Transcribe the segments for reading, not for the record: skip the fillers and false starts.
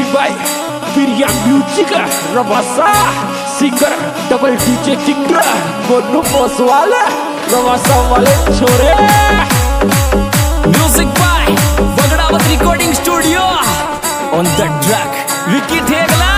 Music by Priya music Rawasa singer double DJ king Gonu Poswala Rawasa वाले छोरे music by Bagdawat recording studio on the track Vicky Thegla.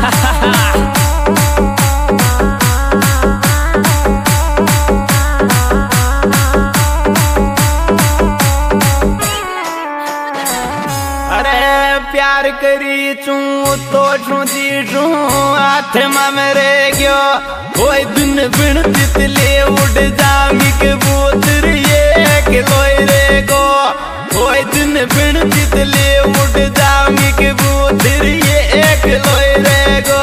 प्यार करी चू तो जी चू हाथ में मेरे गयो कोई दिन बिन तितली उड़ जामी के बूतर ये किलोय रे गो कोई दिन बिन तितली उड़ जामी के बूतर ये किलोय रे गो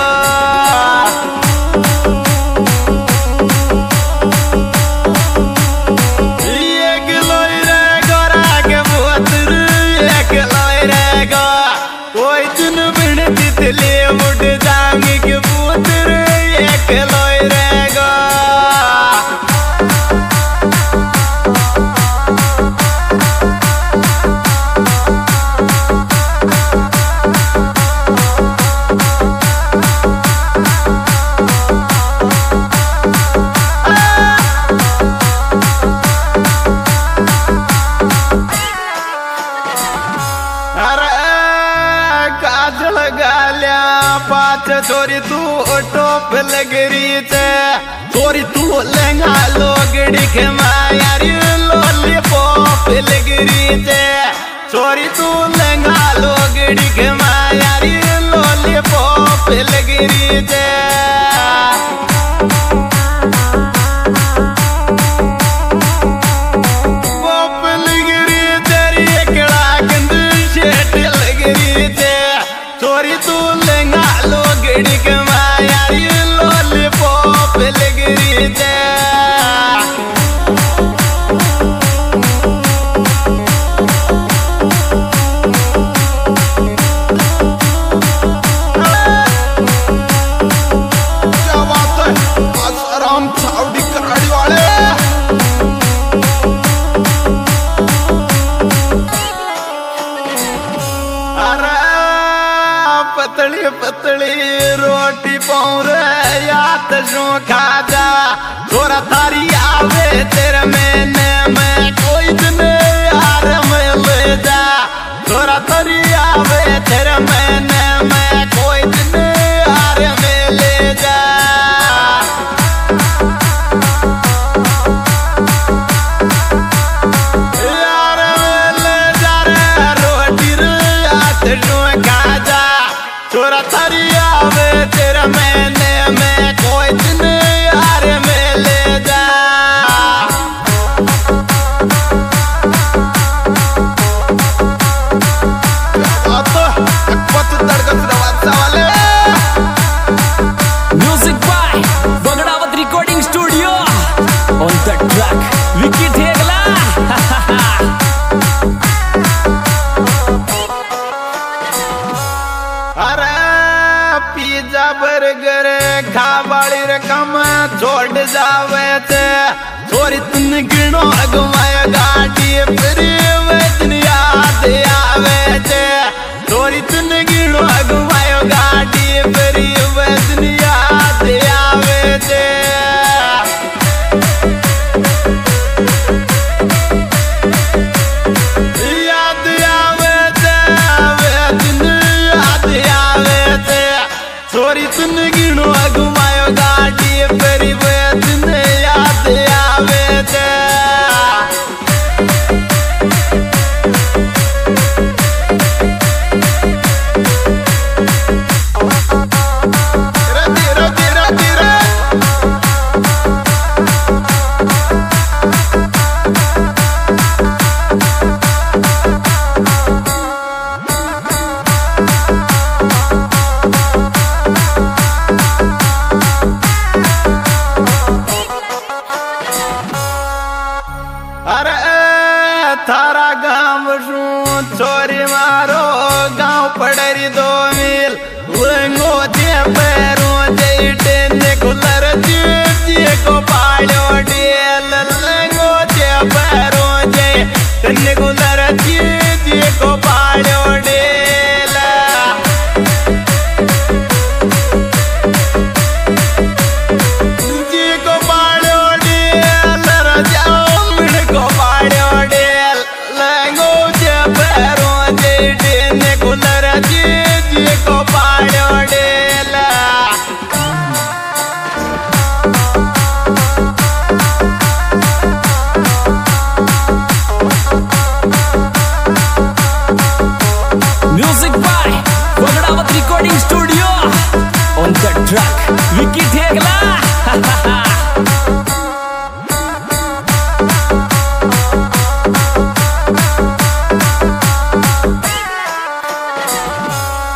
ये किलोय रे गो रागे बूतर ये किलोय रे गो कोई दिन बिन तितली उड़ जामी के बूतर ये किलोय रे गो पाच छोरी तू टोप लगरी चे छोरी तू लहंगा लोगड़ी के मायारी लोली पॉप लगरी चे छोरी तू लहंगा लोगड़ी के मायारी लोली पॉप लगरी चे पॉप लगरी तेरी एकड़ा गंद शेट लगरी चे छोरी तू लोगड़ी के मायारी लोली पॉप लगरी चे क्या बात है आसाराम छावड़ी कराड़ी वाले पतली पतली रोटी पाऊं रे याद शो खा जा थोड़ा थारी आवे तेरे मैंने मैं कोई दिन यार में ले जा थोड़ा थारी आवे तेरे मैंने मैं कोई दिन यार में ले जा यार में ले जा रे रोटी रे याद शो खा जा थोड़ा थारी आवे तेरा मैंने मैं कोई दिन यार में ले जा music by Bagdawat recording studio on the track Vicky Thegla. अरे पिज्जा बर्गर खावाड़ी रकम छोड़ जावे थे छोरी तुम गिनो अगवाया गाड़ी फिर वजन याद आवे थे छोरी तुम गिनो अगवाया गाड़ी फिर वजन याद आवे थे याद आवे थे वजन याद आवे थे छोरी तुम गिनो अगवायो गाड़ी फिर वजन याद आवे थे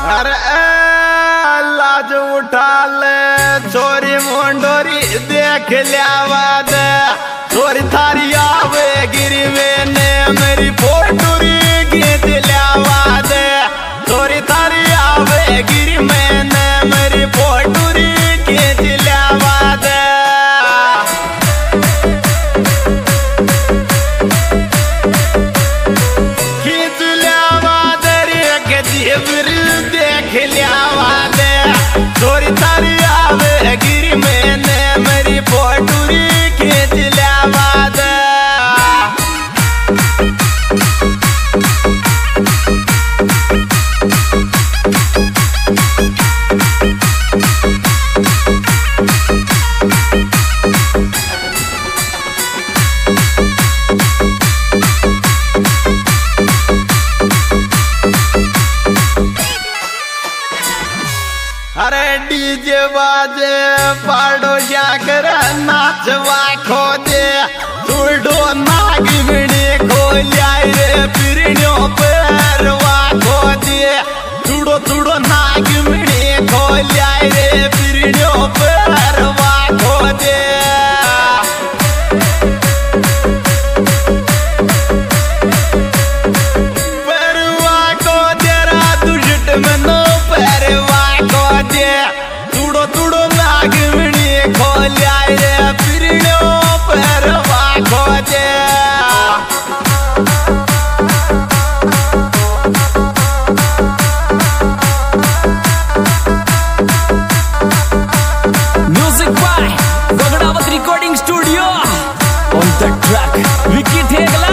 अरे लाज उठा ले छोरी मोंडोरी देख लिया दे छोरी थारी आवे गिरी मैंने मेरी फोटोरी खींच लिया दे छोरी थारी आवे गिरी मैंने मेरी फोटोरी खींच लिया दे खींच लिया दे रे जीवर देख लिया दे छोरी थारी आवे गिरी मैंने मेरी फोटोरी खींच लिया दे अरे डीजे बाजे पाड़ो क्या कर नाचवा खो दे सुडो नागी मिणी खो लियाई रे पिरण्यो परवा खो दे सुडो सुडो नागी मिणी खो लियाई रे पिरण्यो परवा खो दे परवा खो दे रा दुष्ट मनो परवा तुड़ो तुड़ो नाग मिणी खो लियाई रे पिरण्यो परवा खो दे music by Bagdawat recording studio on the track Vicky Thegla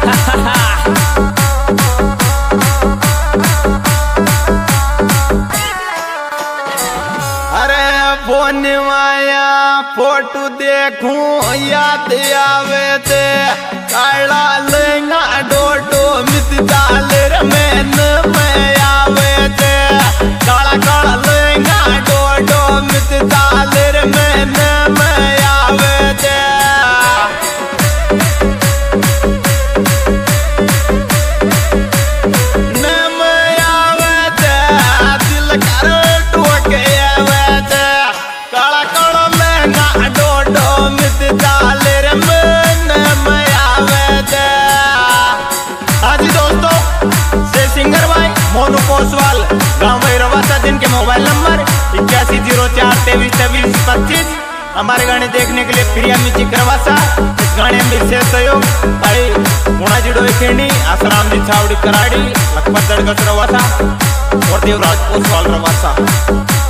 अरे फोन माया फोटो देखूं याद आवे ते काला लेंगा डोडो मित डालर मैन में आवे ते काला काला लेंगा डोडो मित डालर मैन में आवे ते मोनू पोसवाल गाँव भैरवासा जिनके मोबाइल नंबर 8104232325 हमारे गाने देखने के लिए प्रिया म्यूजिक रवासा। इस गाने में विशेष सहयोग भाई गुणाजी डोईखेड़ी आसाराम जी छावड़ी कराड़ी लखपत दड़गस रवासा और देवराज पोसवाल रवासा।